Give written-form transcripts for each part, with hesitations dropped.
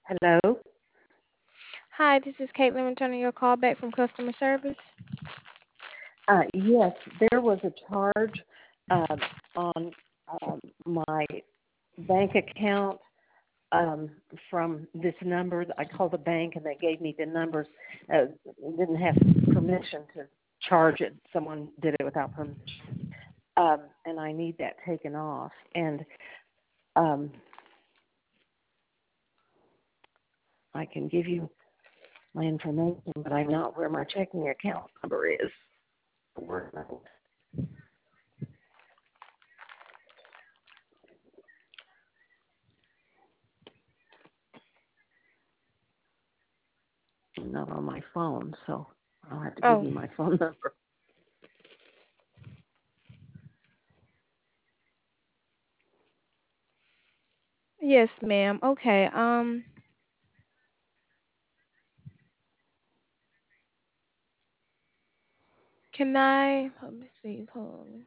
Hello? Hi, this is Caitlin returning your call back from customer service. Yes, there was a charge on my bank account um, from this number. I called the bank and they gave me the numbers. Didn't have permission to charge it. Someone did it without permission. And I need that taken off. And um, I can give you my information, but I'm not where my checking account number is. I'm not on my phone, so I'll have to give Oh, you my phone number. yes, ma'am. Okay. Can I? Let me see. Hold on.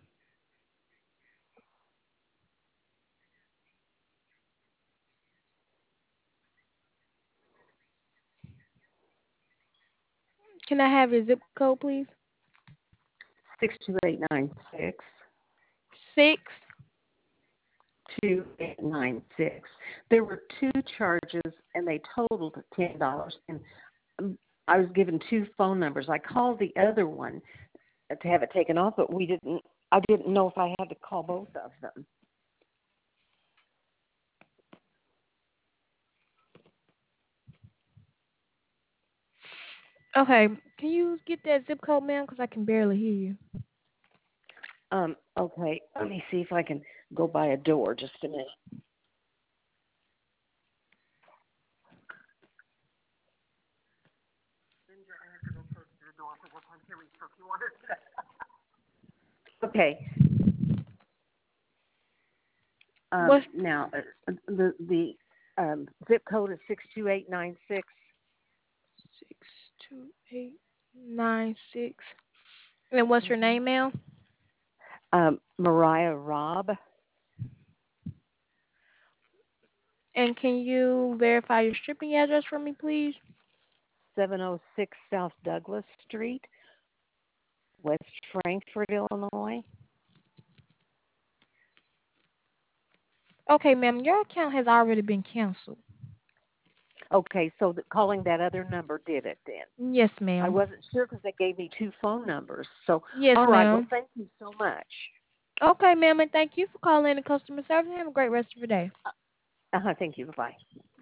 Can I have your zip code, please? 62896. Six. 2896. There were two charges, and they totaled $10. And I was given two phone numbers. I called the other one to have it taken off, but we didn't. I didn't know if I had to call both of them. Okay. Can you get that zip code, ma'am? Because I can barely hear you. Okay, let me see if I can go by a door just a minute. Okay, What's now the zip code is 62896. 62896? And what's your name, ma'am? Mariah Robb, And can you verify your shipping address for me, please? 706 South Douglas Street, West Frankfort, Illinois. Okay, ma'am. Your account has already been canceled. Okay, so calling that other number did it then. Yes, I ma'am. wasn't sure because they gave me two phone numbers. So, Yes, all right, well, ma'am. thank you so much. Okay, ma'am, and thank you for calling in the customer service. Have a great rest of your day. Thank you. Bye-bye.